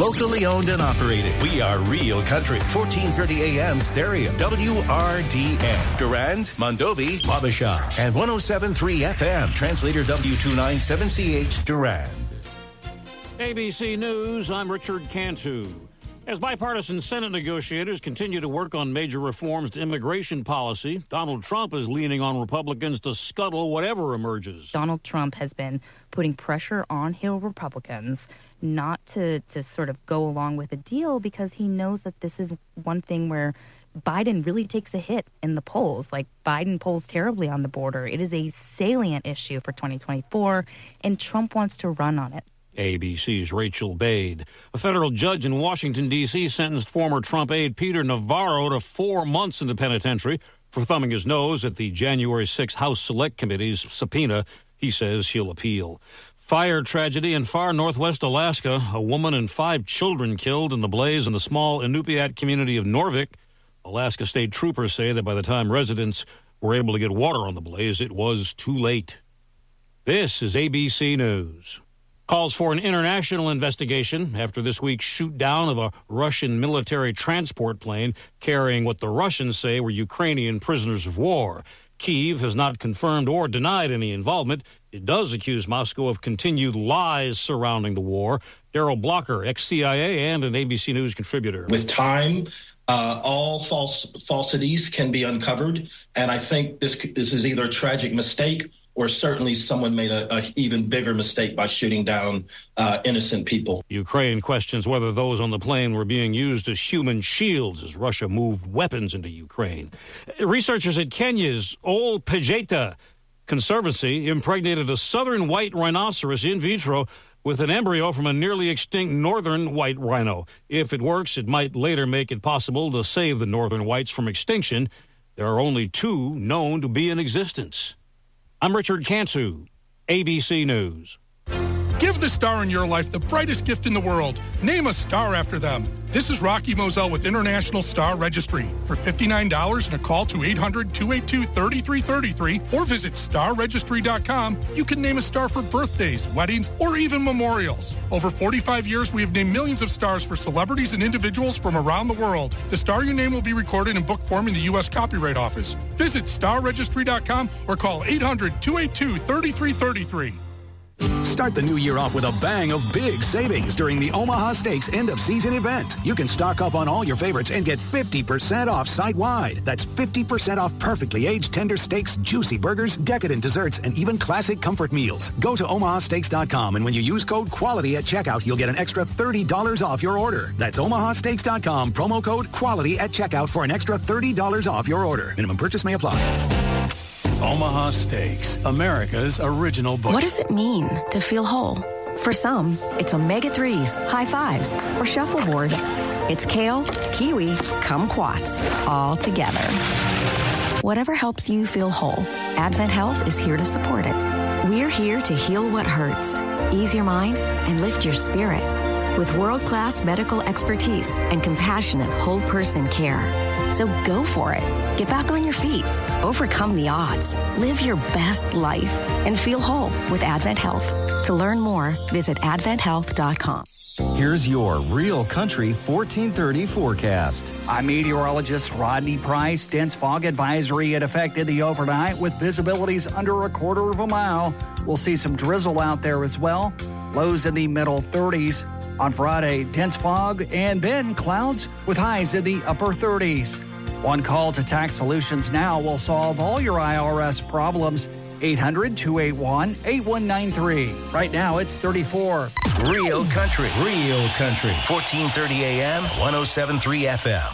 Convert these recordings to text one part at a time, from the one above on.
Locally owned and operated. We are Real Country. 1430 AM stereo. WRDN. Durand, Mondovi, Wabasha. And 107.3 FM. Translator W297CH Durand. ABC News, I'm Richard Cantu. As bipartisan Senate negotiators continue to work on major reforms to immigration policy, Donald Trump is leaning on Republicans to scuttle whatever emerges. Donald Trump has been putting pressure on Hill Republicans not to sort of go along with a deal because he knows that this is one thing where Biden really takes a hit in the polls. Like, Biden polls terribly on the border. It is a salient issue for 2024, and Trump wants to run on it. ABC's Rachel Bade. A federal judge in Washington, D.C. sentenced former Trump aide Peter Navarro to 4 months in the penitentiary for thumbing his nose at the January 6 House Select Committee's subpoena. He says he'll appeal. Fire tragedy in far northwest Alaska. A woman and 5 children killed in the blaze in the small Inupiat community of Norvik. Alaska state troopers say that by the time residents were able to get water on the blaze, it was too late. This is ABC News. Calls for an international investigation after this week's shoot-down of a Russian military transport plane carrying what the Russians say were Ukrainian prisoners of war. Kyiv has not confirmed or denied any involvement. It does accuse Moscow of continued lies surrounding the war. Daryl Blocker, ex-CIA and an ABC News contributor. With time, all falsities can be uncovered, and I think this is either a tragic mistake or certainly someone made a even bigger mistake by shooting down innocent people. Ukraine questions whether those on the plane were being used as human shields as Russia moved weapons into Ukraine. Researchers at Kenya's Ol Pejeta Conservancy impregnated a southern white rhinoceros in vitro with an embryo from a nearly extinct northern white rhino. If it works, it might later make it possible to save the northern whites from extinction. There are only 2 known to be in existence. I'm Richard Cantu, ABC News. Give the star in your life the brightest gift in the world. Name a star after them. This is Rocky Moselle with International Star Registry. For $59 and a call to 800-282-3333 or visit starregistry.com, you can name a star for birthdays, weddings, or even memorials. Over 45 years, we have named millions of stars for celebrities and individuals from around the world. The star you name will be recorded in book form in the U.S. Copyright Office. Visit starregistry.com or call 800-282-3333. Start the new year off with a bang of big savings during the Omaha Steaks end-of-season event. You can stock up on all your favorites and get 50% off site-wide. That's 50% off perfectly aged tender steaks, juicy burgers, decadent desserts, and even classic comfort meals. Go to omahasteaks.com, and when you use code QUALITY at checkout, you'll get an extra $30 off your order. That's omahasteaks.com, promo code QUALITY at checkout for an extra $30 off your order. Minimum purchase may apply. Omaha Steaks, America's original butcher. What does it mean to feel whole? For some, it's omega-3s, high fives, or shuffleboard. It's kale, kiwi, kumquats, all together. Whatever helps you feel whole, Advent Health is here to support it. We're here to heal what hurts, ease your mind, and lift your spirit with world-class medical expertise and compassionate whole-person care. So go for it. Get back on your feet. Overcome the odds. Live your best life and feel whole with Advent Health. To learn more, visit adventhealth.com. Here's your Real Country 1430 forecast. I'm meteorologist Rodney Price. Dense fog advisory had affected the overnight with visibilities under 1/4 of a mile. We'll see some drizzle out there as well. Lows in the middle 30s. On Friday, dense fog and then clouds with highs in the upper 30s. One call to Tax Solutions Now will solve all your IRS problems. 800-281-8193. Right now, it's 34. Real Country. 1430 AM, 107.3 FM.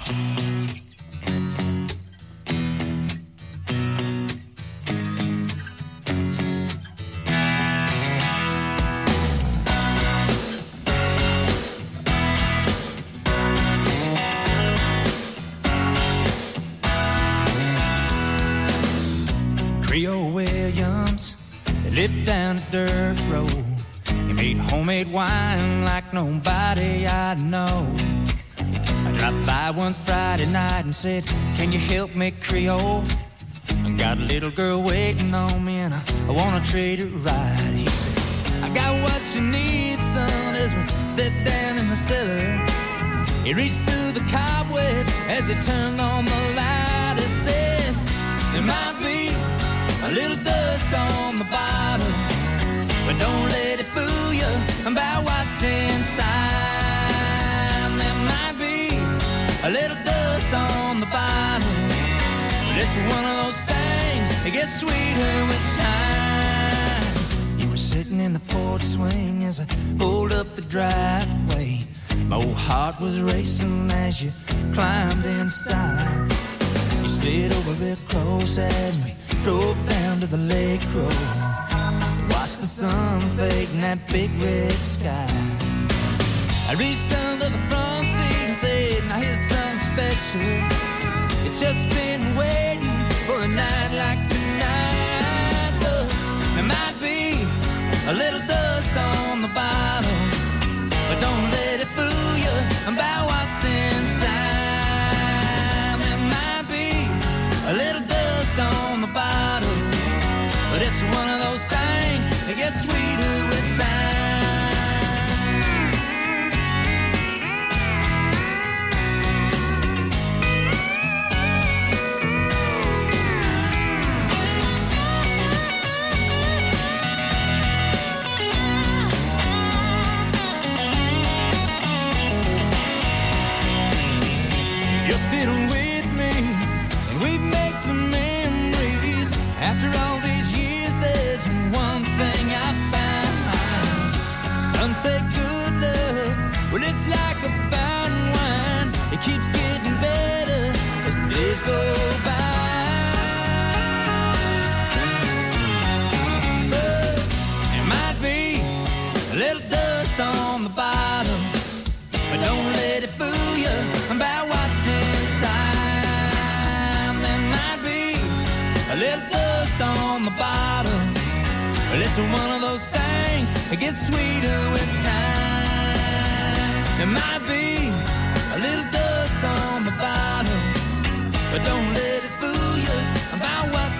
Lived down a dirt road. He made homemade wine like nobody I know. I dropped by one Friday night and said, can you help me, Creole? I got a little girl waiting on me and I want to treat her right. He said, I got what you need, son, as we sit down and in the cellar. He reached through the cobwebs as he turned on the light. He said, there might be a little dust on the bottom, but don't let it fool you about what's inside. There might be a little dust on the bottom, but it's one of those things that gets sweeter with time. You were sitting in the porch swing as I pulled up the driveway. My old heart was racing as you climbed inside. You stayed over real close as we drove down to the lake road. Watched the sun fade in that big red sky. I reached under the front seat and said, now here's something special. It's just been waiting for a night like tonight. Look, there might be a little dust on the bottom, but don't let it fool you about what's inside. There might be a little dust on the bottom, but it's one of those things that gets sweeter with time. You're still with me, and we've made some memories. After all these years, there's one thing I found. Some said good love, well, it's like a fine wine. It keeps getting better as the days go by. But there might be a little dust on the bottom, but don't let it fool you about what's inside. There might be a little dust on the bottom, but it's one of those things that gets sweeter with time. There might be a little dust on the bottom, but don't let it fool you about what's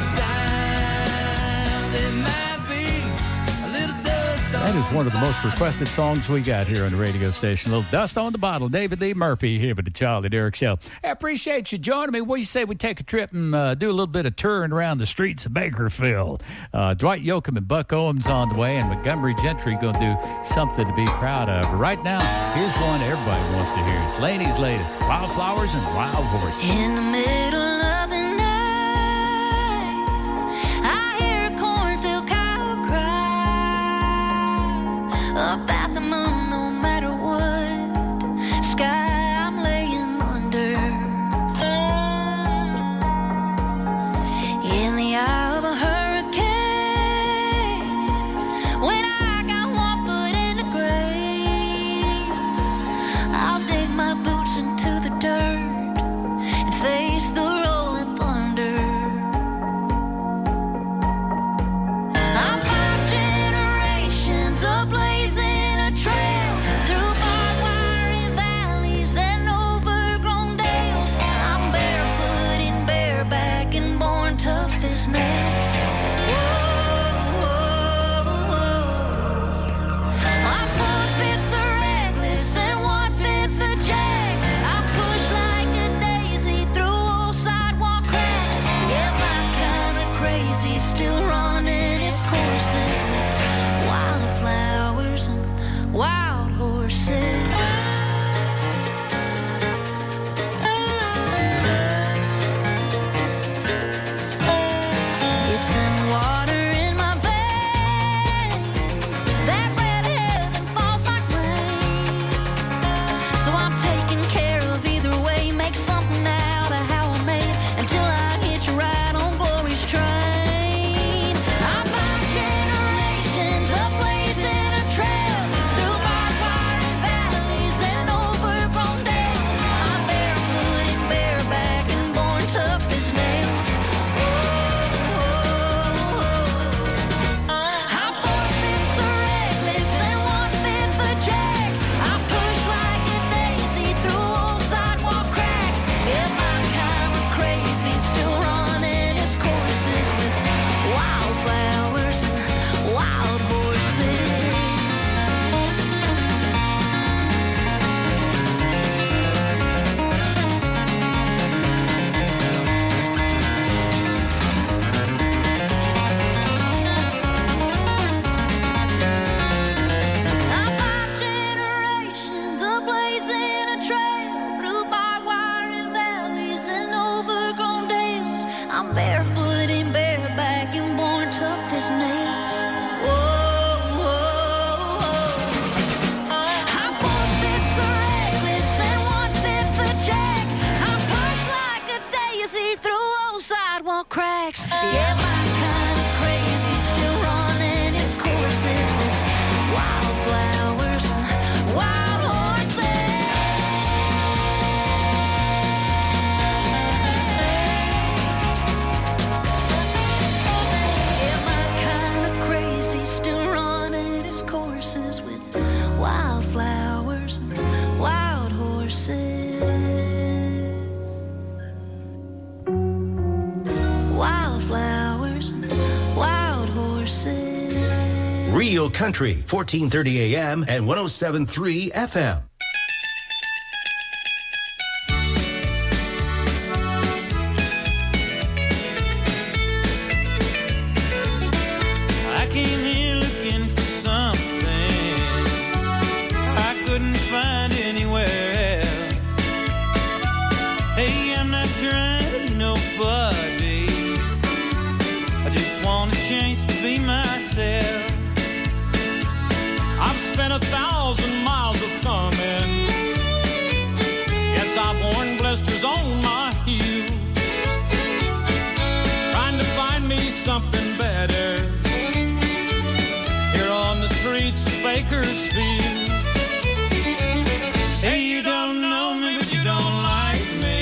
inside. There might be a little dust on the bottom. That is one of the most requested songs we got here on the radio station. A little dust on the bottle. David Lee Murphy here with the Charlie Derrick Show. I appreciate you joining me. What do you say we take a trip and do a little bit of touring around the streets of Bakerfield? Dwight Yoakam and Buck Owens on the way, and Montgomery Gentry going to do something to be proud of. But right now, here's one everybody wants to hear. It's Laney's latest, Wildflowers and Wild Horses. In the middle of the night, I hear a cornfield cow cry up at the moon, no matter what sky I'm laying under. In the eye of a hurricane, when I got one foot in the grave, I'll dig my boots into the dirt and face the road. guns a-blazing, a trail through barbed wire and valleys and overgrown dales. I'm barefoot and bareback and born tough as nails. Whoa, whoa, whoa. I'm 4/5 reckless and 1/5 jack. I'm pushed like a daisy through old sidewalk cracks. Yeah, my kind of crazy, still running its courses with wildflowers and wild horses. Yeah, my kind of crazy, still running its courses with wildflowers and wild horses. Wildflowers and wild horses. Real Country, 1430 AM and 107.3 FM. I came here looking for something I couldn't find anywhere else. Hey, I'm not trying to be nobody. I just want a chance to be myself. I've spent 1,000 miles of thumbing. Yes, I've worn blisters on my heels, trying to find me something better here on the streets of Bakersfield. Hey, you don't know me, but you don't like me.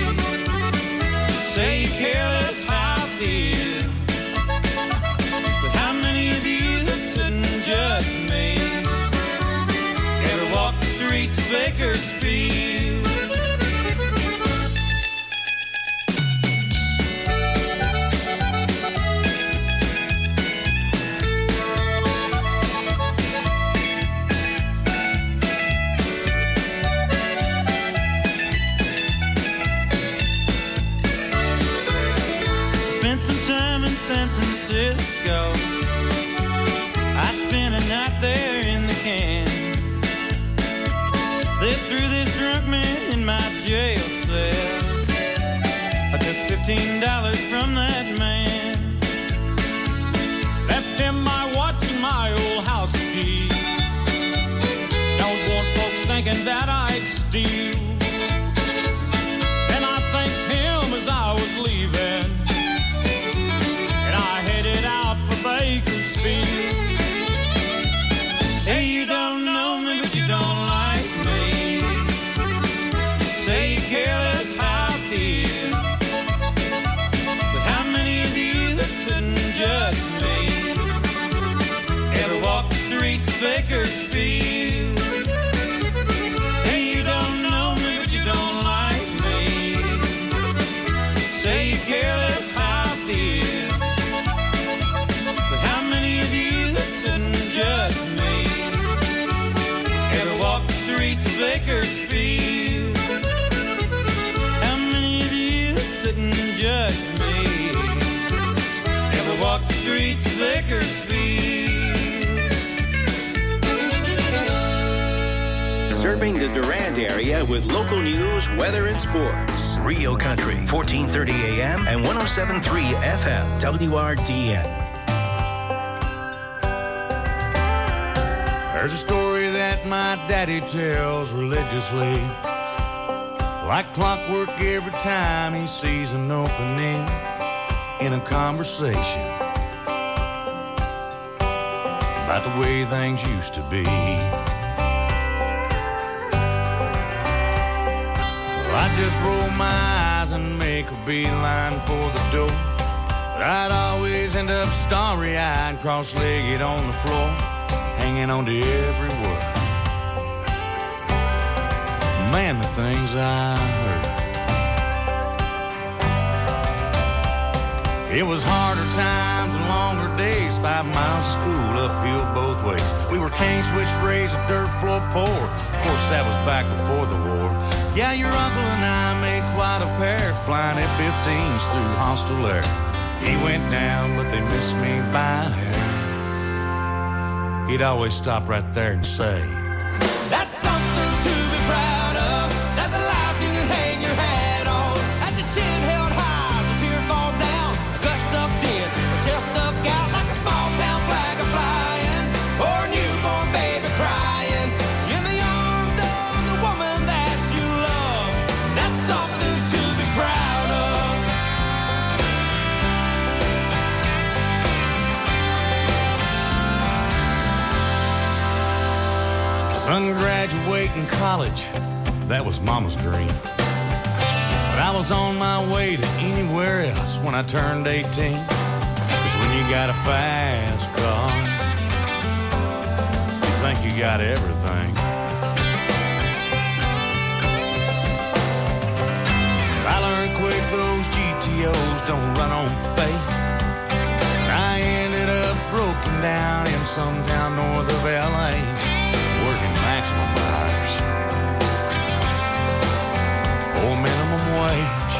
Say you care less how I feel. But how many of you that sit and judge me ever walk the streets of Bakersfield? Spent some time in San Francisco. I spent a night there in the can. Lived through this drunk man in my jail cell. I took $15 from that man, left him my watch and my old house key. Don't want folks thinking that I'd steal. And I thanked him as I was leaving, and I headed out for Bakersfield. Hey, you don't know me, but you don't like me. Say you care less how I feel. But how many of you that sit and judge me ever walk the streets of Bakersfield? Hey, you don't know me, but you don't like me. Say you care less how I feel. But how many of you that sit and judge me ever walk the streets of Bakersfield? How many of you that sit and judge me ever walk the streets of Bakersfield? Serving the Durand area with local news, weather, and sports. Rio Country, 1430 AM and 107.3 FM, WRDN. There's a story that my daddy tells religiously, like clockwork every time he sees an opening in a conversation about the way things used to be. Well, I'd just roll my eyes and make a beeline for the door, but I'd always end up starry-eyed, cross-legged on the floor, hanging on to every word. Man, the things I heard. It was harder times and longer days, 5 miles of school uphill both ways. We were cane switch raised, a dirt floor poor. Of course, that was back before the war. Yeah, your uncle and I made quite a pair, flying F-15s through hostile air. He went down, but they missed me by a hair. He'd always stop right there and say, "That's something to Son graduating college, that was Mama's dream. But I was on my way to anywhere else when I turned 18. 'Cause when you got a fast car, you think you got everything. I learned quick those GTOs don't run on faith. I ended up broken down in some town north of LA, working maximum hours for minimum wage.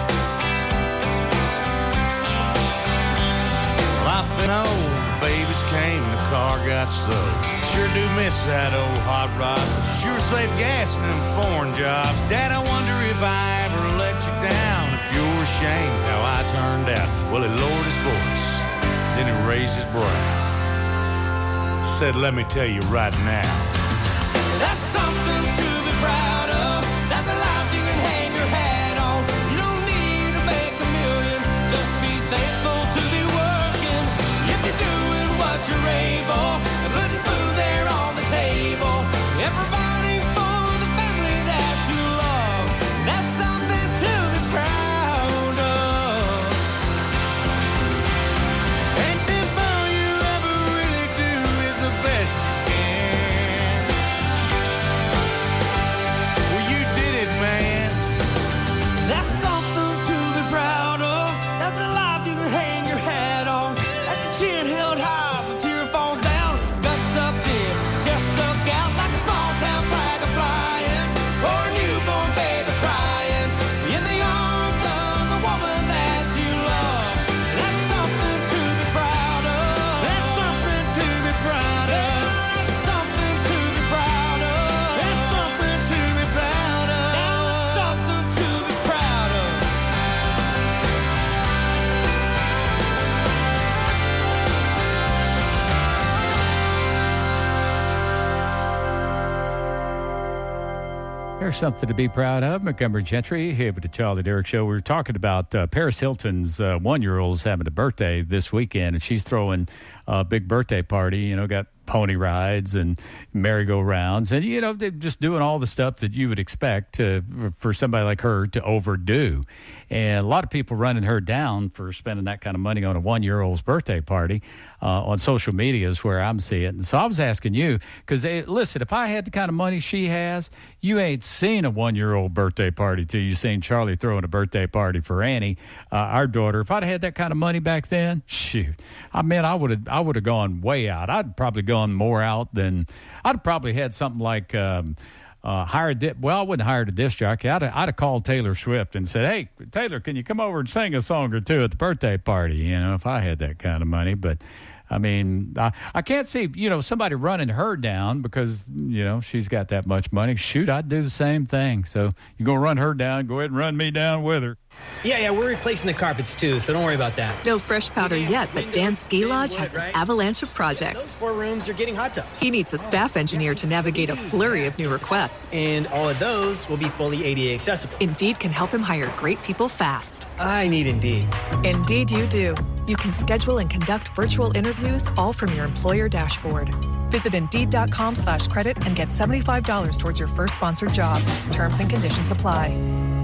Life been old, babies came, the car got sold. Sure do miss that old hot rod, but sure save gas in them foreign jobs. Dad, I wonder if I ever let you down, if you're ashamed how I turned out. Well, he lowered his voice, then he raised his brow. Said, let me tell you right now. That's something to be proud of. That's a life you can hang your hat on. You don't need to make a million. Just be thankful to be working. If you're doing what you're able, and putting food there on the table, and providing for the family that you love. That's something to be proud of. Anything more you ever really do is the best you can. Well, you did it, man. That's something to be proud of. That's a life you can hang your hat on. That's a chin held high as a tear falls down. Guts up deep, just stuck out like a small town flag flying, or a newborn baby crying in the arms of the woman that you love. That's something to be proud of. That's something to be proud of. That's something to be proud of. That's something to be proud of. That's something to be proud of. There's something to be proud of. Montgomery Gentry here with the Charlie Derrick Show. We were talking about Paris Hilton's one-year-old's having a birthday this weekend, and she's throwing a big birthday party. You know, got pony rides and merry-go-rounds, and you know, they're just doing all the stuff that you would expect for somebody like her to overdo. And a lot of people running her down for spending that kind of money on a one-year-old's birthday party on social media is where I'm seeing it. And so I was asking you, because listen, if I had the kind of money she has, you ain't seen a one-year-old birthday party till you seen Charlie throwing a birthday party for Annie, our daughter. If I'd had that kind of money back then, shoot, I mean, I would have gone way out. I'd probably gone more out than I'd probably had something like I wouldn't hire a disc jockey. I'd have called Taylor Swift and said, hey, Taylor, can you come over and sing a song or two at the birthday party? You know, if I had that kind of money. But I mean, I can't see, you know, somebody running her down because, you know, she's got that much money. Shoot, I'd do the same thing. So you're going to run her down, go ahead and run me down with her. Yeah, we're replacing the carpets too, so don't worry about that. No fresh powder yet, but Dan's Ski Lodge has an avalanche of projects. Those 4 rooms are getting hot tubs. He needs a staff engineer to navigate a flurry of new requests. And all of those will be fully ADA accessible. Indeed can help him hire great people fast. I need Indeed. Indeed you do. You can schedule and conduct virtual interviews all from your employer dashboard. Visit Indeed.com/credit and get $75 towards your first sponsored job. Terms and conditions apply.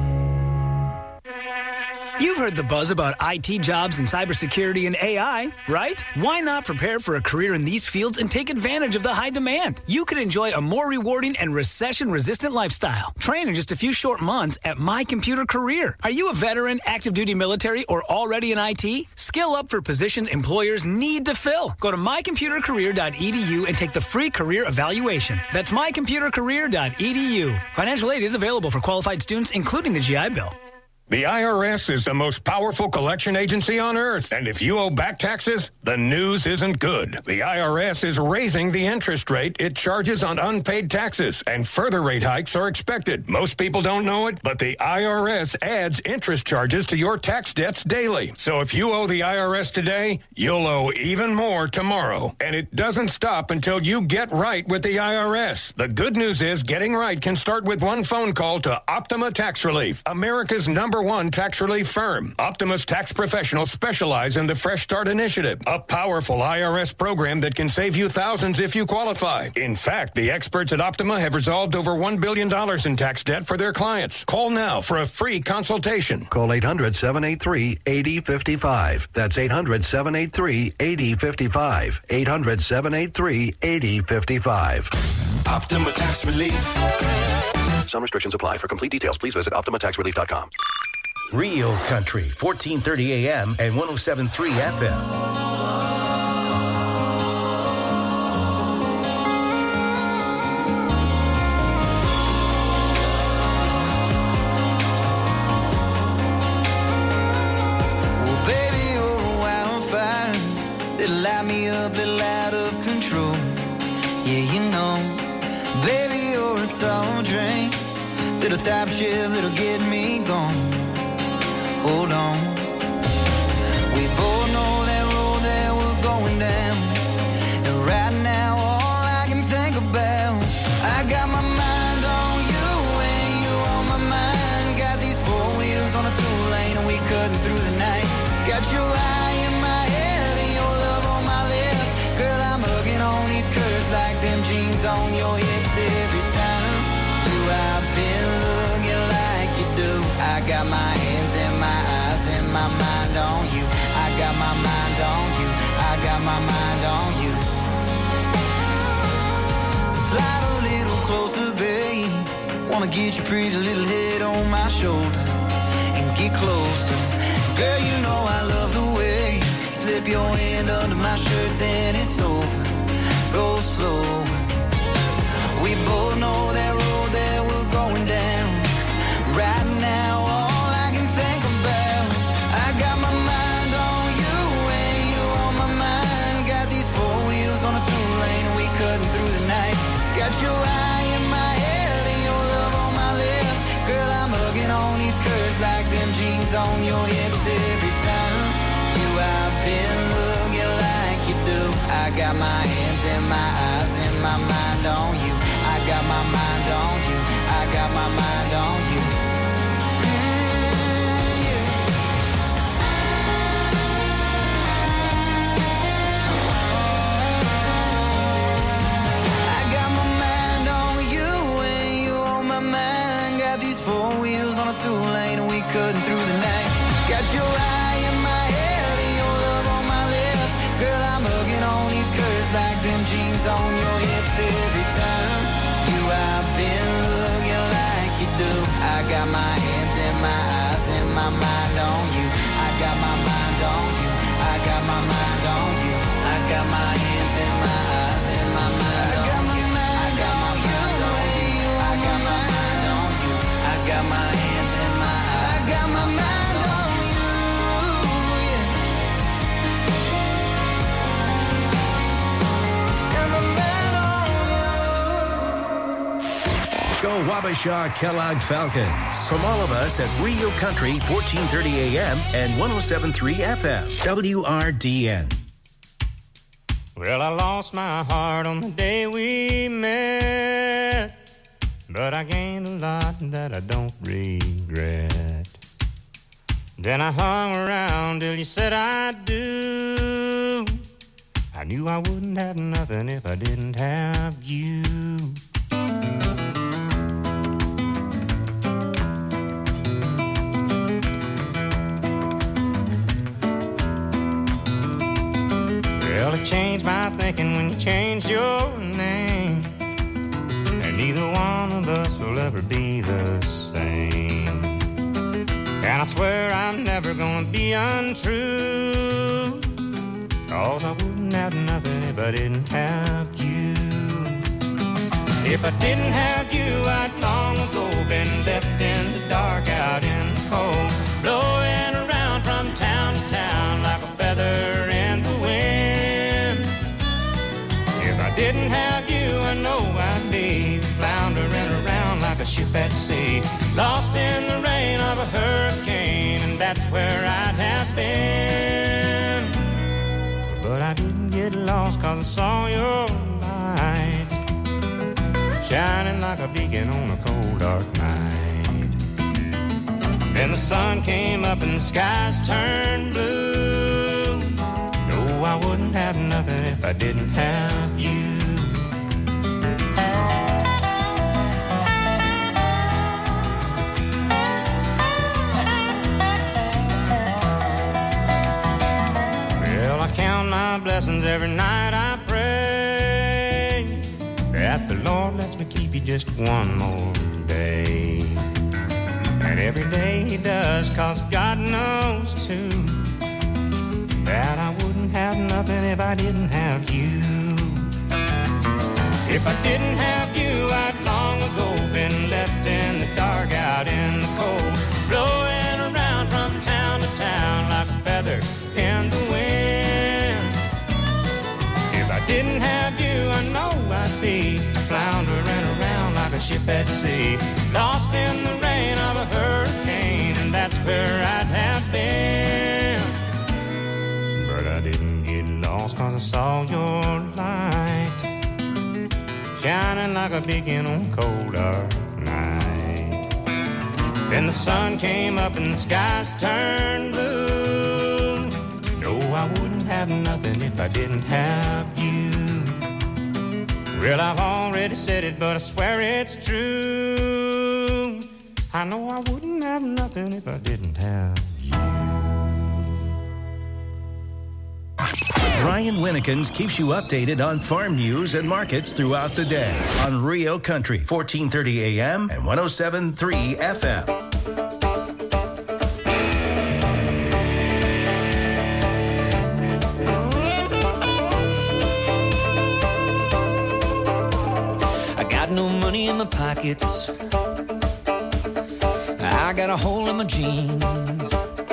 You've heard the buzz about IT jobs in cybersecurity and AI, right? Why not prepare for a career in these fields and take advantage of the high demand? You could enjoy a more rewarding and recession-resistant lifestyle. Train in just a few short months at My Computer Career. Are you a veteran, active duty military, or already in IT? Skill up for positions employers need to fill. Go to mycomputercareer.edu and take the free career evaluation. That's mycomputercareer.edu. Financial aid is available for qualified students, including the GI Bill. The IRS is the most powerful collection agency on earth, and if you owe back taxes, the news isn't good. The IRS is raising the interest rate it charges on unpaid taxes, and further rate hikes are expected. Most people don't know it, but the IRS adds interest charges to your tax debts daily. So if you owe the IRS today, you'll owe even more tomorrow. And it doesn't stop until you get right with the IRS. The good news is getting right can start with one phone call to Optima Tax Relief, America's number #1 tax relief firm. Optima's tax professionals specialize in the Fresh Start Initiative, a powerful IRS program that can save you thousands if you qualify. In fact, the experts at Optima have resolved over $1 billion in tax debt for their clients. Call now for a free consultation. Call 800-783-8055. That's 800-783-8055. 800-783-8055. Optima Tax Relief. Some restrictions apply. For complete details, please visit OptimaTaxRelief.com. Real Country, 1430 AM and 107.3 FM. Light me up, little out of control. Yeah, you know, baby, you're a tall drink, little top shift that'll get me gone. Hold on, we both know that road that we're going down, and right now all I can think about, I got my mind on you and you on my mind. Got these four wheels on a two-lane and we cutting through the night. Got your eye in my head and your love on my lips. Girl, I'm hugging on these curves like them jeans on your hips. Every time you I've been looking like you do. I got my hands and my eyes and my mind on you. I got my mind on you. I got my mind on you. Slide a little closer, babe. Wanna get your pretty little head on my shoulder and get closer. Girl, you know I love the way you slip your hand under my shirt, then it's over. Go slow. We both know that road that we're going down. Right now, all I can think about, I got my mind on you and you on my mind. Got these four wheels on a two-lane and we cutting through the night. Got your eye in my head and your love on my lips. Girl, I'm hugging on these curves like them jeans on your hips. Every time you I've been looking like you do. I got my hands and my eyes and my mind on you. I got my mind on you. I got my mind on you. I got my mind on you and you on my mind. Got these four wheels on a two-lane and we cutting through the night. Got your eye in my head and your love on my lips. Girl, I'm hugging on these curves like them jeans on your hips. Every time you I've been looking like you do. I got my hands and my eyes and my mind on you. I got my mind on you. I got my mind on you. I got my hands and my eyes and my mind on you. I got my mind on you. I got my mind on you. I got my hands and my eyes. I got my mind on you. Yeah. Got my mind on you. Go Wabasha Kellogg Falcons. From all of us at Rio Country, 1430 AM and 107.3 FM. WRDN. Well, I lost my heart on the day we met, but I gained a lot that I don't regret. Then I hung around till you said I do. I knew I wouldn't have nothing if I didn't have you. Well, it changed my thinking when you changed your name, and neither one of us will ever be the same. And I swear I'm never gonna be untrue, 'cause I wouldn't have nothing if I didn't have you. If I didn't have you, I'd long ago been left in the dark, out in the cold, blowing around from town to town like a feather in the wind. If I didn't have you, I know I'd be floundering around like a ship at sea, lost in the rain of a hurricane, and that's where I'd have been. But I didn't get lost 'cause I saw your light shining like a beacon on a cold dark night. Then the sun came up and the skies turned blue. No, I wouldn't have nothing if I didn't have you. Well, I count my blessings every night I pray that the Lord lets me keep you just one more day. And every day he does, 'cause God knows too that I wouldn't have nothing if I didn't have you. If I didn't have you, I'd long ago been left in the dark, out in the cold, blowing around from town to town like a feather in the wind. If I didn't have you, I know I'd be floundering around like a ship at sea, lost in the rain of a hurricane, and that's where I'd have been. But I didn't get lost 'cause I saw your light shining like a beacon on a cold dark night. Then the sun came up and the skies turned blue. No, I wouldn't have nothing if I didn't have you. Well, I've already said it, but I swear it's true. I know I wouldn't have nothing if I didn't have you. Brian Winnekins keeps you updated on farm news and markets throughout the day on Rio Country, 1430 AM and 107.3 FM. No money in my pockets, I got a hole in my jeans.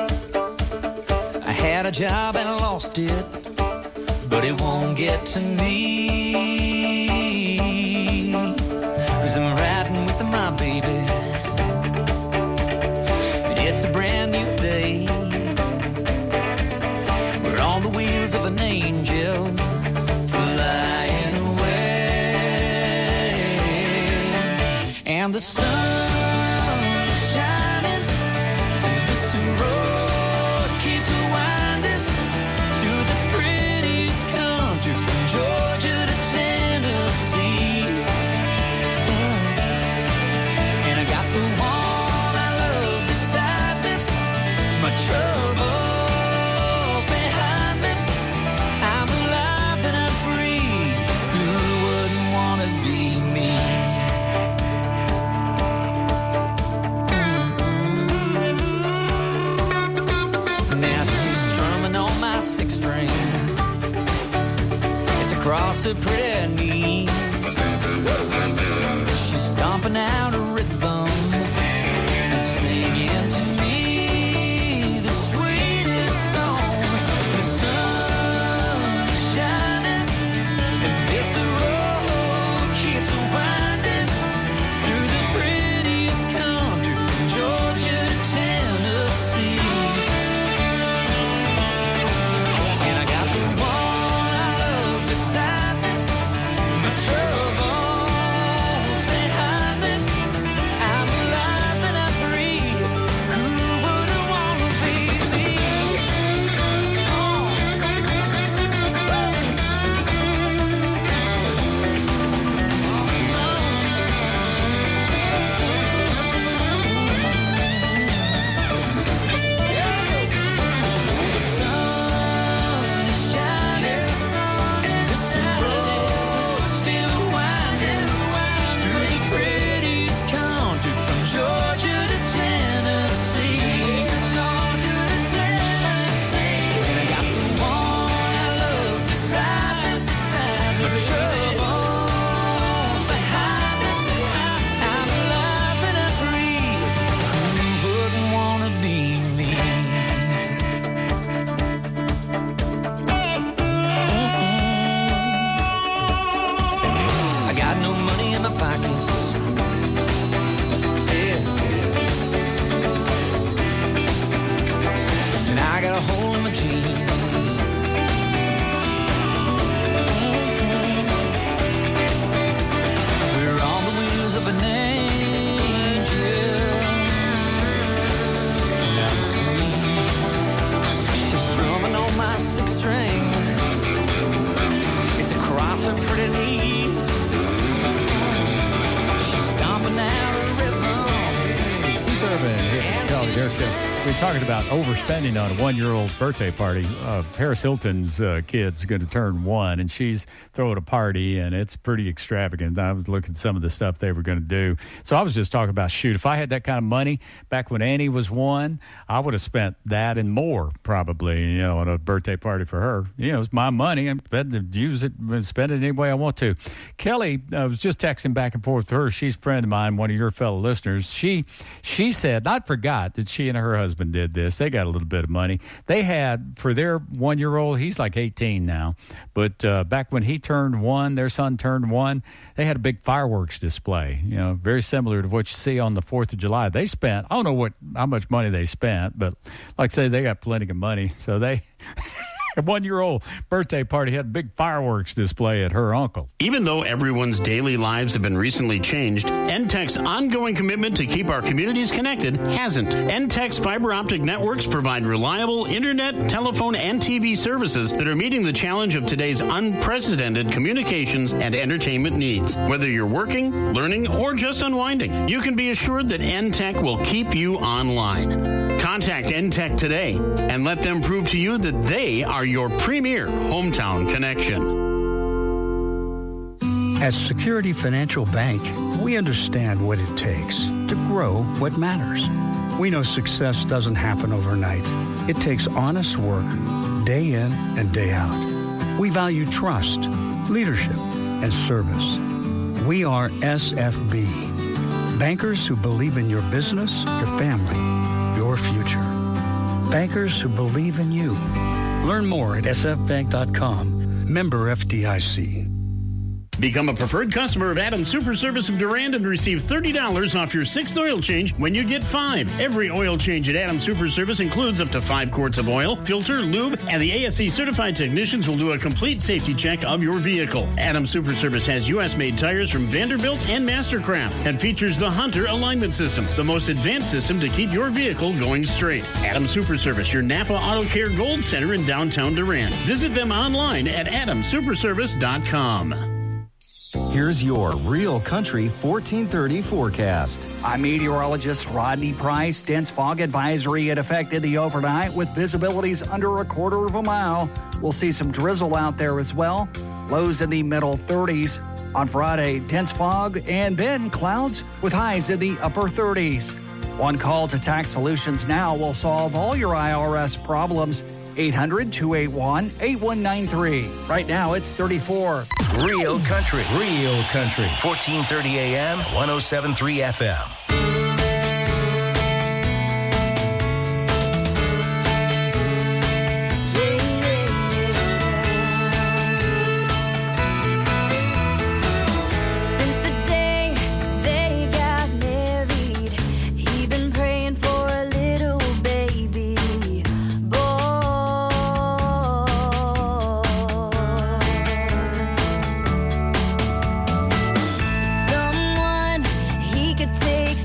I had a job and I lost it, but it won't get to me, 'cause I'm riding with my baby. It's a brand new day, we're on the wheels of an angel flying away. And the sun is shining, and this road keeps winding through the prettiest country from Georgia to Tennessee. And I got the one I love beside me, my troubles behind me. I'm alive and I'm free, who wouldn't want to be me? Across her pretty knees, she's stomping out a rhythm and singing to me the sweetest song. The sun is shining, and this road keeps winding through the prettiest country from Georgia to Tennessee. And I got the one beside me, my troubles behind me. Derek Show. We're talking about overspending on a 1-year-old birthday party. Paris Hilton's kid's going to turn 1, and she's throwing a party, and it's pretty extravagant. I was looking at some of the stuff they were going to do. So I was just talking about, shoot, if I had that kind of money back when Annie was 1, I would have spent that and more probably, on a birthday party for her. It's my money. I'm going to use it and spend it any way I want to. Kelly, I was just texting back and forth with her. She's a friend of mine, one of your fellow listeners. She said, I forgot that she and her husband did this. They got a little bit of money. They had, for their 1-year-old, he's like 18 now, but back when he turned 1, their son turned 1, they had a big fireworks display, very similar to what you see on the 4th of July. They spent, I don't know how much money they spent, but like I say, they got plenty of money. So they... A 1-year-old birthday party had a big fireworks display at her uncle. Even though everyone's daily lives have been recently changed, NTEC's ongoing commitment to keep our communities connected hasn't. NTEC's fiber optic networks provide reliable internet, telephone, and TV services that are meeting the challenge of today's unprecedented communications and entertainment needs. Whether you're working, learning, or just unwinding, you can be assured that NTEC will keep you online. Contact NTEC today and let them prove to you that they are your premier hometown connection. At Security Financial Bank, we understand what it takes to grow what matters. We know success doesn't happen overnight. It takes honest work, day in and day out. We value trust, leadership, and service. We are SFB, bankers who believe in your business, your family, your future. Bankers who believe in you. Learn more at sfbank.com. Member FDIC. Become a preferred customer of Adams Super Service of Durand and receive $30 off your 6th oil change when you get 5. Every oil change at Adams Super Service includes up to 5 quarts of oil, filter, lube, and the ASE certified technicians will do a complete safety check of your vehicle. Adams Super Service has U.S.-made tires from Vanderbilt and Mastercraft and features the Hunter alignment system, the most advanced system to keep your vehicle going straight. Adams Super Service, your Napa Auto Care Gold Center in downtown Durand. Visit them online at adamsuperservice.com. Here's your Real Country 1430 forecast. I'm meteorologist Rodney Price. Dense fog advisory had affected the overnight with visibilities under a quarter of a mile. We'll see some drizzle out there as well. Lows in the middle 30s. On Friday, dense fog and then clouds with highs in the upper 30s. One call to Tax Solutions Now will solve all your IRS problems. 800-281-8193. Right now, it's 34. Real Country. 1430 AM, 107.3 FM. Take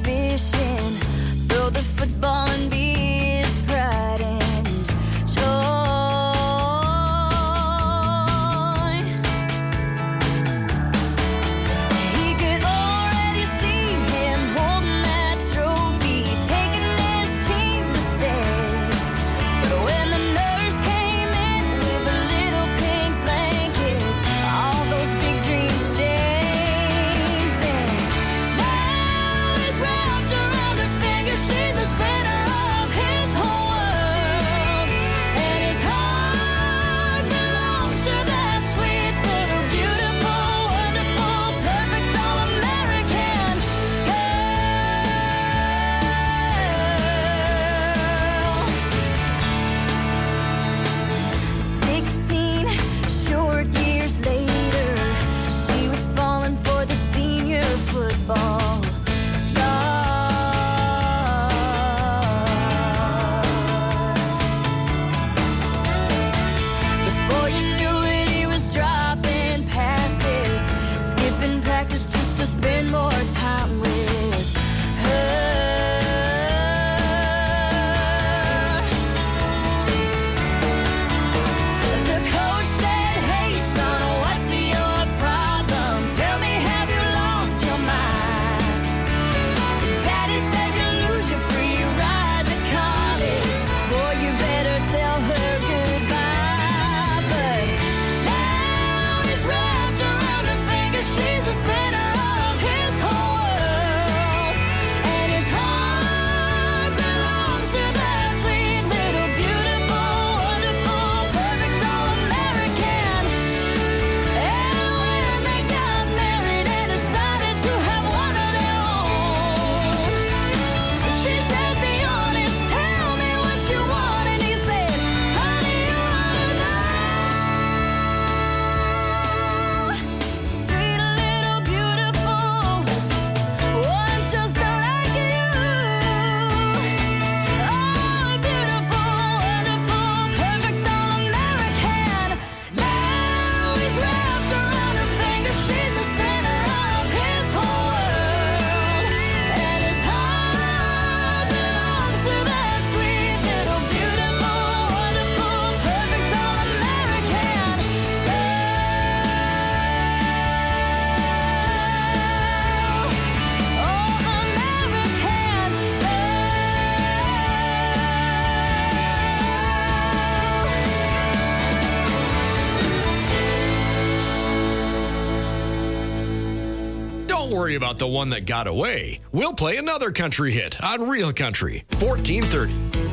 worry about the one that got away. We'll play another country hit on Real Country 1430.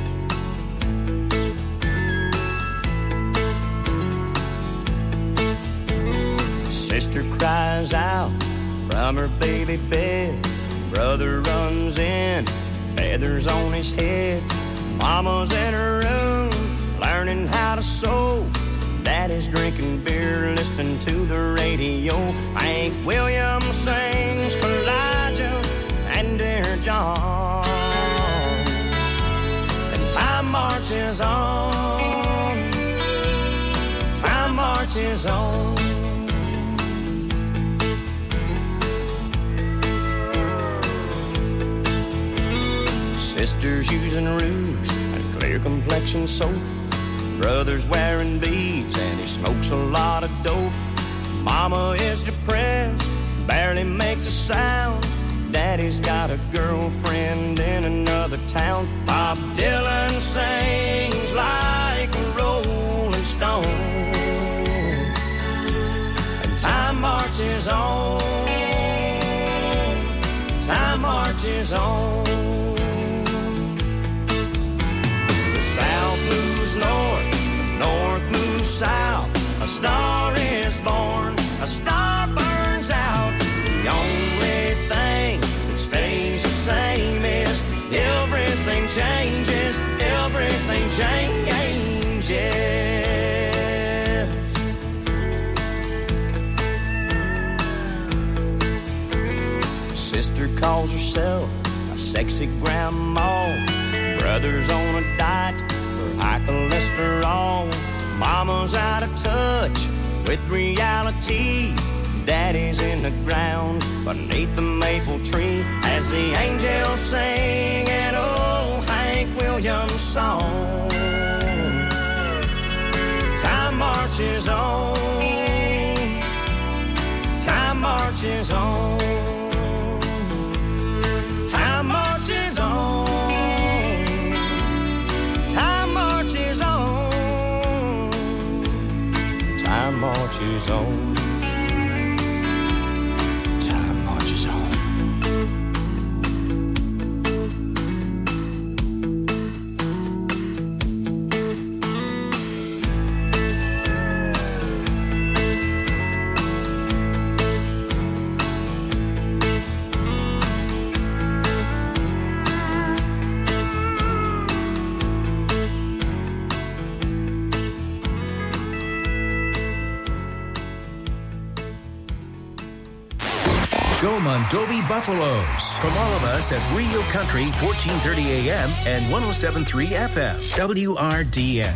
Sister cries out from her baby bed. Brother runs in, feathers on his head. Mama's in her room, learning how to sew. Daddy's drinking beer, listening to the radio. Hank Williams sings for Elijah and Dear John. And time marches on. Time marches on. Sisters using rouge and clear complexion soap. Brother's wearing beads and he smokes a lot of dope. Mama is depressed, barely makes a sound. Daddy's got a girlfriend in another town. Bob Dylan sings like a rolling stone. And time marches on. Time marches on. South moves north, north moves south. A star is born, a star burns out. The only thing that stays the same is everything changes, everything changes. Sister calls herself a sexy grandma. Brother's on a diet for high cholesterol. Mama's out of touch with reality. Daddy's in the ground beneath the maple tree as the angels sing an old Hank Williams song. Time marches on. Time marches on. Time marches on. Time marches on. Time marches on. Time marches on. Go Mondovi Buffaloes. From all of us at Rio Country, 1430 AM and 107.3 FM. WRDN.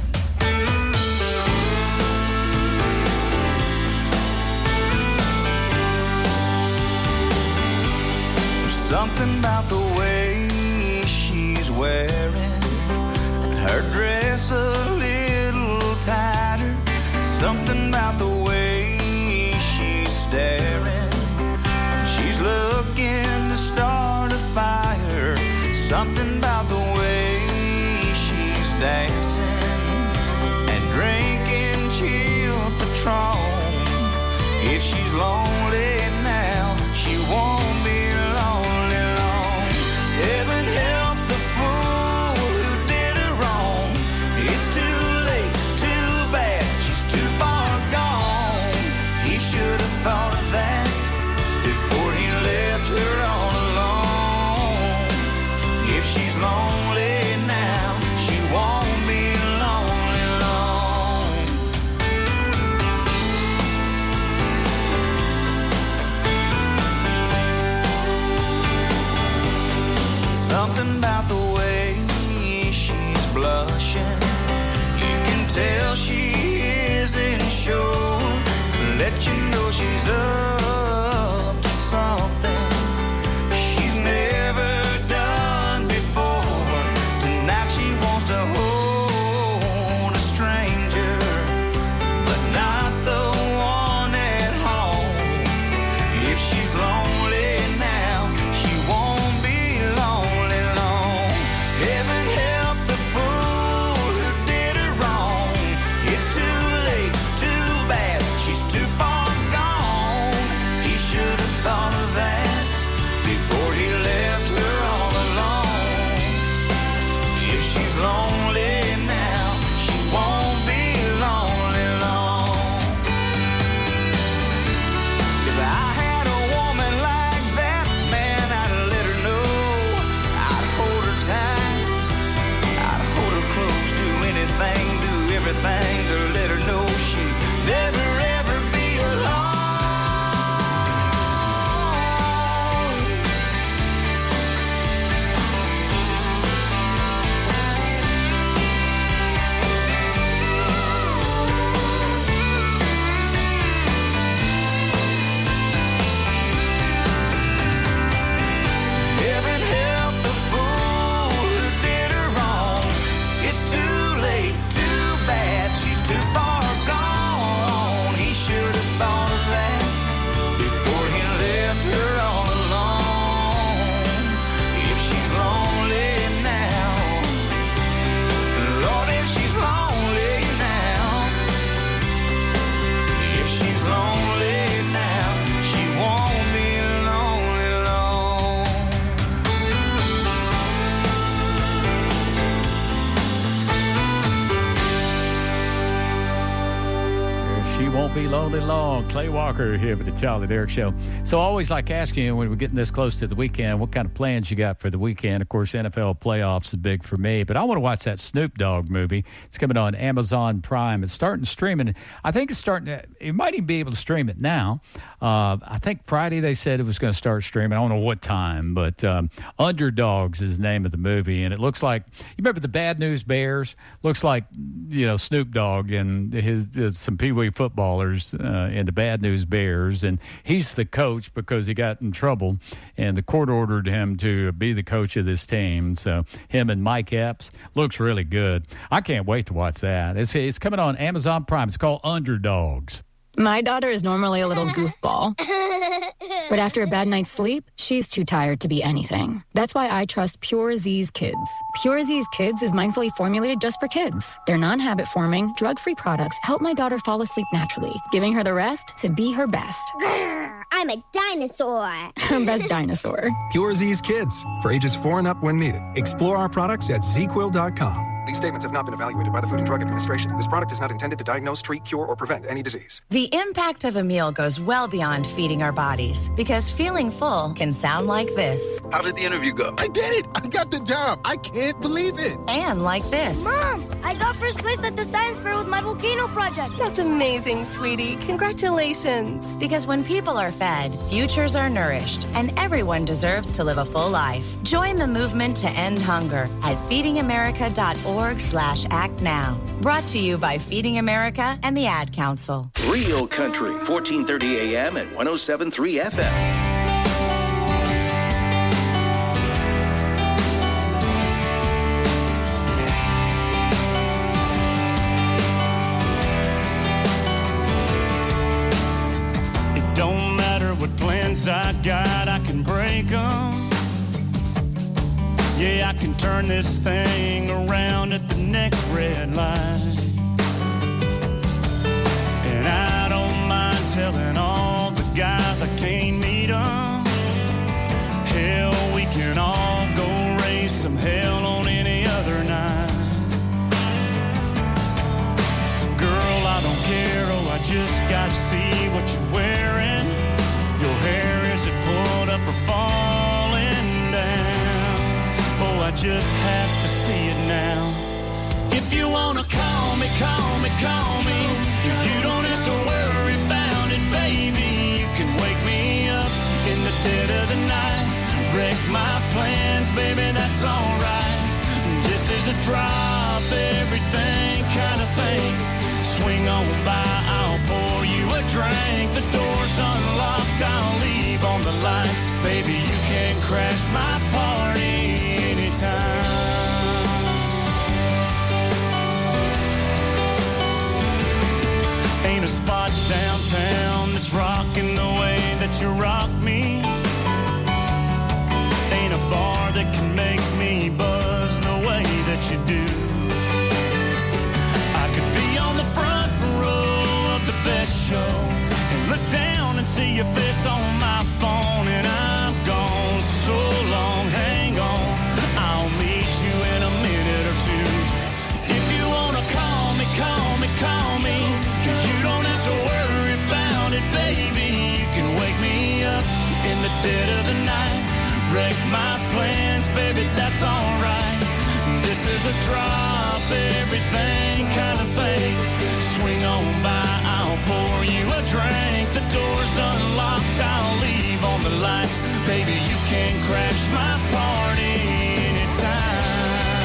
Something about the way she's wearing her dress a little tighter. Something about the way she's staring. She's looking to start a fire. Something about the way she's dancing and drinking chill Patron. If she's lonely now, she won't be lonely long. Heaven help the fool who did her wrong. It's too late, too bad, she's too far gone. He should have thought of that before he left her all alone. If she's lonely now, she won't be lonely long. Something about the way she's blushing. You can tell she isn't sure. Let you know she's up to something she's never done before. Tonight she wants to hold a stranger, but not the one at home. If she's lonely now, she won't be lonely long. Heaven help the fool who did her wrong. It's too late, too bad, she's too far gone. won't be lonely long. Clay Walker here with the Charlie Derrick Show. So I always like asking you when we're getting this close to the weekend, what kind of plans you got for the weekend? Of course, NFL playoffs is big for me, but I want to watch that Snoop Dogg movie. It's coming on Amazon Prime. It's starting streaming. I think it's starting to, you might even be able to stream it now. I think Friday they said it was going to start streaming. I don't know what time, but Underdogs is the name of the movie, and it looks like, you remember the Bad News Bears? Looks like, Snoop Dogg and his some Pee Wee footballers in the Bad News Bears, and he's the coach because he got in trouble, and the court ordered him to be the coach of this team. So him and Mike Epps looks really good. I can't wait to watch that. It's coming on Amazon Prime. It's called Underdogs. My daughter is normally a little goofball, but after a bad night's sleep, she's too tired to be anything. That's why I trust Pure Z's Kids. Pure Z's Kids is mindfully formulated just for kids. Their non-habit forming, drug-free products help my daughter fall asleep naturally, giving her the rest to be her best. I'm a dinosaur. Her best dinosaur. Pure Z's Kids, for ages 4 and up when needed. Explore our products at ZQuil.com. These statements have not been evaluated by the Food and Drug Administration. This product is not intended to diagnose, treat, cure, or prevent any disease. The impact of a meal goes well beyond feeding our bodies, because feeling full can sound like this. How did the interview go? I did it! I got the job! I can't believe it! And like this. Mom, I got first place at the science fair with my volcano project. That's amazing, sweetie. Congratulations. Because when people are fed, futures are nourished, and everyone deserves to live a full life. Join the movement to end hunger at feedingamerica.org/act now. Brought to you by Feeding America and the Ad Council. Real Country, 1430 AM and 107.3 FM. Don't matter what plans I got, I can break them. Yeah, I can turn this thing around at the next red light. And I don't mind telling all the guys I can't meet them. Hell, we can all go raise some hell on any other night. Girl, I don't care, oh, I just gotta see what you're wearing. Your hair, is it pulled up or falling down? Oh, I just have to see it now. If you wanna call me, call me, call me. You don't have to worry about it, baby. You can wake me up in the dead of the night. Wreck my plans, baby, that's alright. This is a drop everything kind of thing. Swing on by, I'll pour you a drink. The door's unlocked, I'll leave on the lights. Baby, you can crash my party anytime. Ain't a spot downtown that's rocking the way that you rock me. Ain't a bar that can make me buzz the way that you do. I could be on the front row of the best show and look down and see your face on my phone, and I'm gone so long, hang on, I'll meet you in a minute or two. If you wanna call me, call me, call me. You don't have to worry about it, baby. You can wake me up in the dead of the night. Wreck my plans, baby, that's alright. This is a drop everything kind of thing. Swing on by, I'll pour you a drink. The door's unlocked, I'll leave on the lights. Baby, you can crash my party anytime.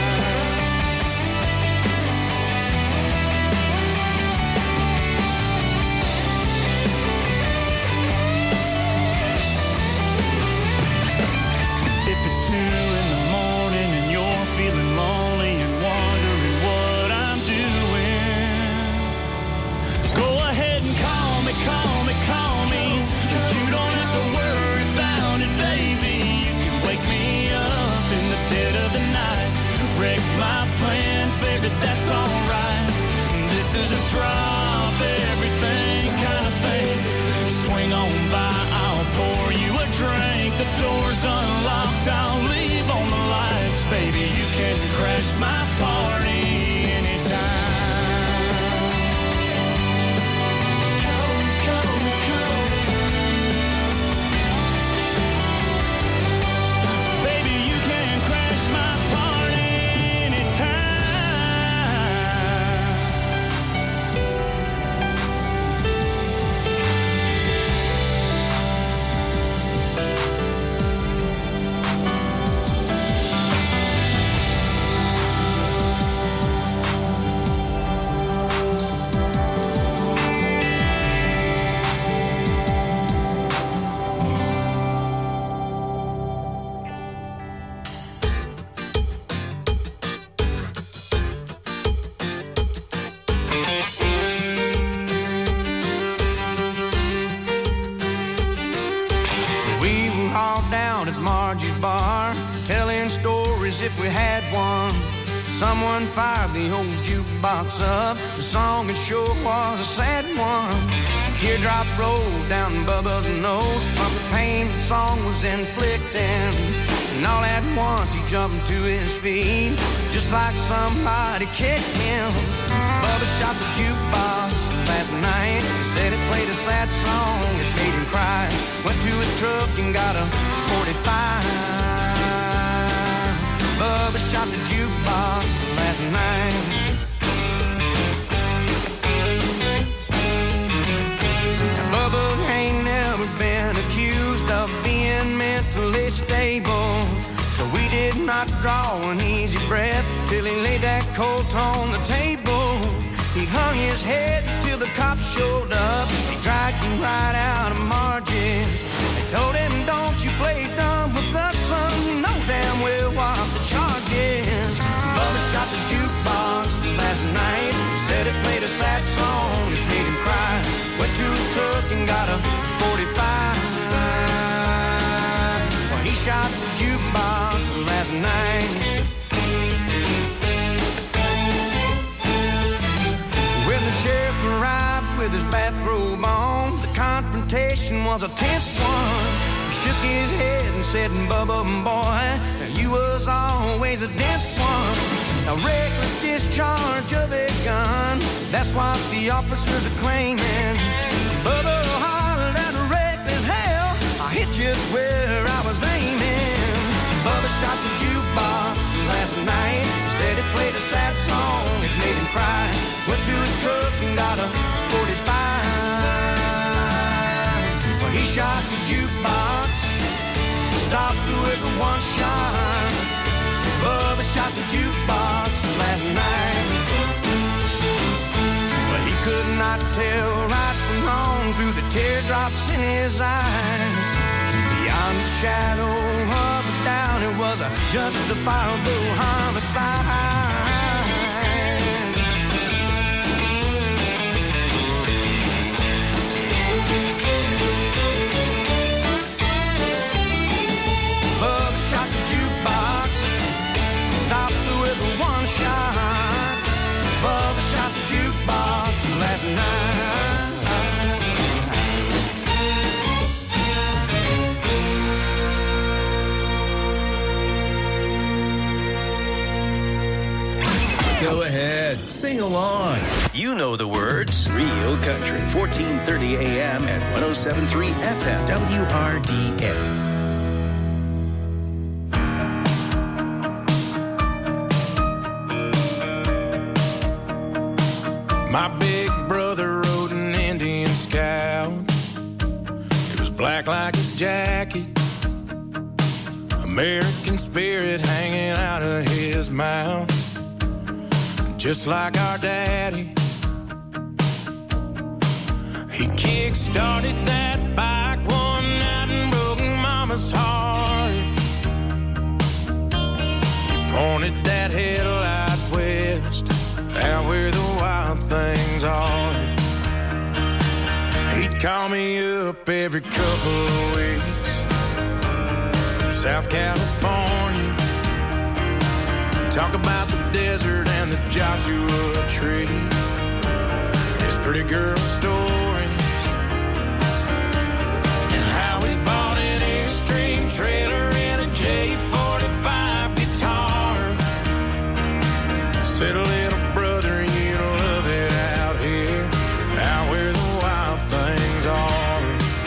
If it's 2 in the morning and you're feeling lonely and wondering what I'm doing, go ahead and call me, call me, call me. If you don't have to worry about it, baby, you can wake me up in the dead of the night. Wreck my plans, baby, that's alright. This is a drop everything kind of thing. Swing on by, I'll pour you a drink. The door's unlocked, I'll leave on the lights. Baby, you can crash my party anytime. stories if we had one. Someone fired the old jukebox up. The song it sure was a sad one. A teardrop rolled down Bubba's nose from the pain the song was inflicting. And all at once he jumped to his feet, just like somebody kicked him. Bubba shot the jukebox last night. He said it played a sad song, it made him cry. Went to his truck and got a 45. Bubba shot the jukebox last night. Now, Bubba ain't never been accused of being mentally stable, so we did not draw an easy breath till he laid that Colt on the table. He hung his head till the cops showed up. They dragged him right out of Margie's. They told him, don't you play dumb with us, son. You know damn well what the charge is. Bubba shot the jukebox last night. Said it played a sad song, it made him cry. Went to his truck and got a 45. Well, he shot the jukebox last night. When the sheriff arrived with his bathrobe on, the confrontation was a tense one. He shook his head and said, Bubba, boy, you was always a dense one. A reckless discharge of a gun, that's what the officers are claiming. Bubba hollered at a reckless hell, I hit just where I was aiming. Bubba shot the jukebox last night. Said it played a sad song, it made him cry. Went to his truck and got a 45. Well, he shot the jukebox, stopped through it with one shot. Bubba shot the jukebox last night. But he could not tell right from wrong through the teardrops in his eyes. Beyond the shadow of a doubt, it was a justifiable homicide. Bubba shot the jukebox, stopped through it with one shot. Bubba shot the jukebox last night. Go ahead, sing along. You know the words. Real Country, 1430 AM and 107.3 FM, WRDA. My big brother rode an Indian Scout. It was black like his jacket, American spirit hanging out of his mouth, just like our daddy. He kick-started that bike one night and broke Mama's heart. He pointed that headlight west, out where the wild things are. He'd call me up every couple of weeks from South California, talk about the desert and the Joshua Tree, his pretty girl stories, and how he bought an Airstream trailer and a J45 guitar. Said, little brother, you love it out here, out where the wild things are.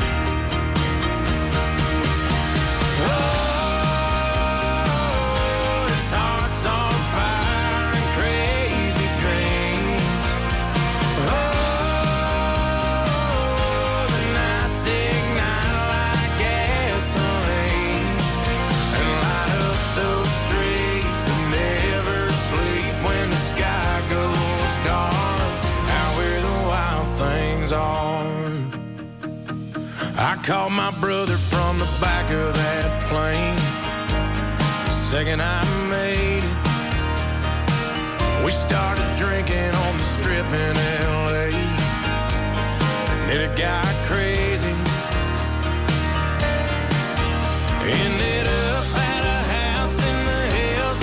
Oh, his heart's on fire and crazy dreams. Oh, the nights ignite like gasoline and light up those streets that never sleep when the sky goes dark, out where the wild things are. I called my brother from the back of that plane the second I made it. We started drinking on the strip in L.A. and it got crazy. Ended up at a house in the hills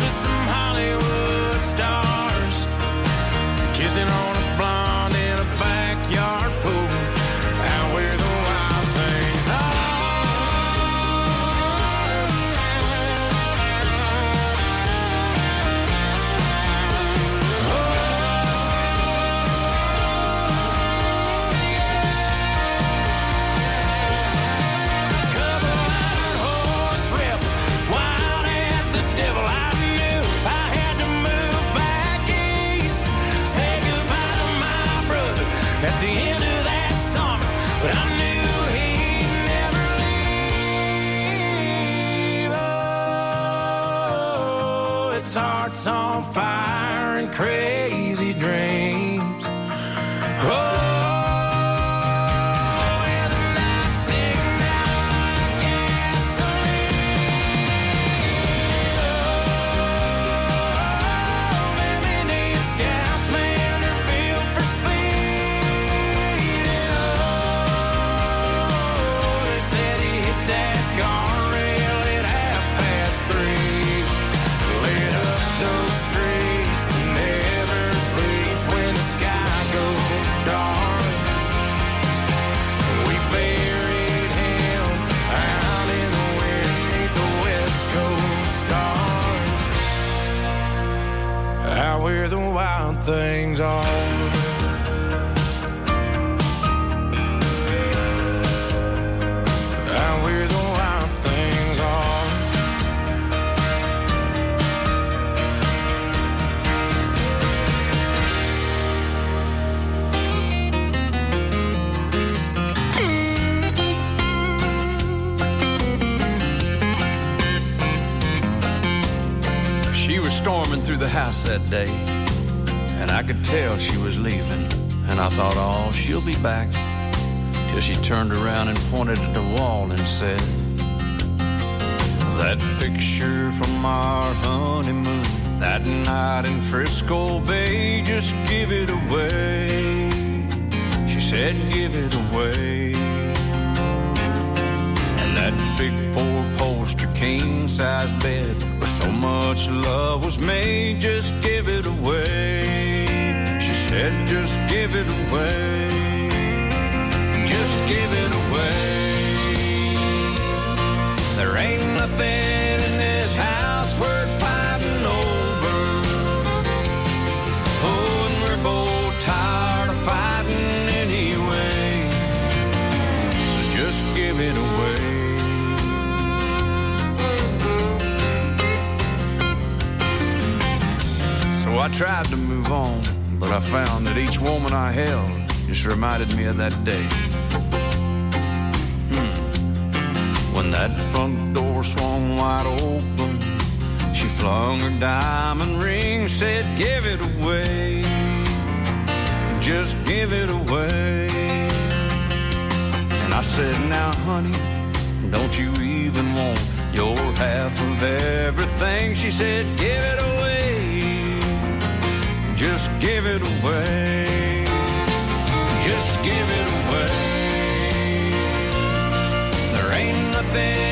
its heart's on fire and crazy dreams. Oh, where the wild things are. Out where the wild things are. She was storming through the house that day, and I could tell she was leaving. And I thought, oh, she'll be back. Till she turned around and pointed at the wall and said, that picture from our honeymoon, that night in Frisco Bay, just give it away. She said, give it away. And that big four-poster king-size bed where so much love was made, just give it away. She said, just give it away. Just give it away. There ain't nothing in this house worth fighting over. Oh, and we're both tired of fighting anyway. So just give it away. So I tried to move on, but I found that each woman I held just reminded me of that day. When that front door swung wide open, she flung her diamond ring, said, give it away. Just give it away. And I said, now, honey, don't you even want your half of everything? She said, give it away. Just give it away. Just give it away. There ain't nothing